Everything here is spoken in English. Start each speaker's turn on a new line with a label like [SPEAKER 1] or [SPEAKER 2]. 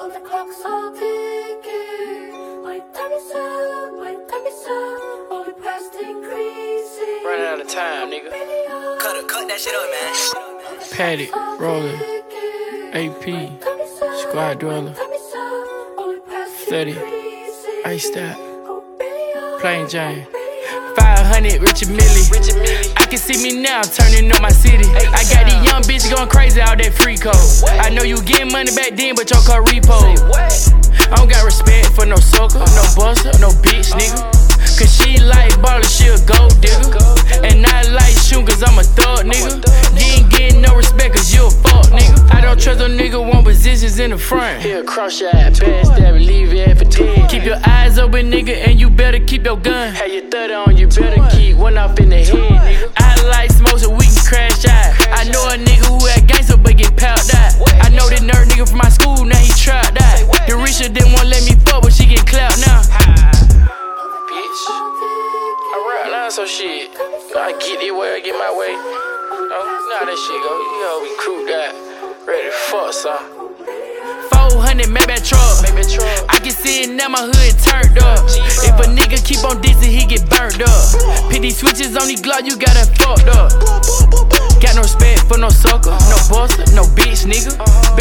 [SPEAKER 1] All the clocks are ticking. My time is up, my time is up. All the past increasing.
[SPEAKER 2] Running out of time, nigga.
[SPEAKER 3] Cut that shit up, man.
[SPEAKER 2] Patty, Roller, AP, Squad Dweller, 30, Iced Out, Plain Jane, 500, Richard Millie. I can see me now turning up my city. I got these young bitches going crazy out that free code. I know you getting money back then, but your car repo. I don't got respect for no sucker, no buster, no bitch, nigga. Cause she like ballin', she a gold digger. And I like shootin' cause I'm a thug, nigga. You ain't getting no respect cause you a fuck, nigga. I don't trust a nigga, want positions in the front. He'll cross your eye, backstab and leave your head for dead. Keep your eyes open, nigga, and you better keep your gun. Have your 30 on, you better keep one off in the head, nigga. I like smoke so we can crash out. I know a nigga who had gangsta but get pounded out. I know this nerd nigga from my school, now he trapped out. The richer didn't want let me fuck, but she get clout now. Bitch, I ride line so shit. I get it way, I get my way. Oh, nah, that shit go. You gotta be crewed out, ready to fuck some. 400 Maybach truck. I can see it now, my hood turned up. If a nigga keep on dissing, he get burnt up. Put these switches on these gloves, you got it fucked up. Got no respect for no sucker, no buster, no bitch, nigga.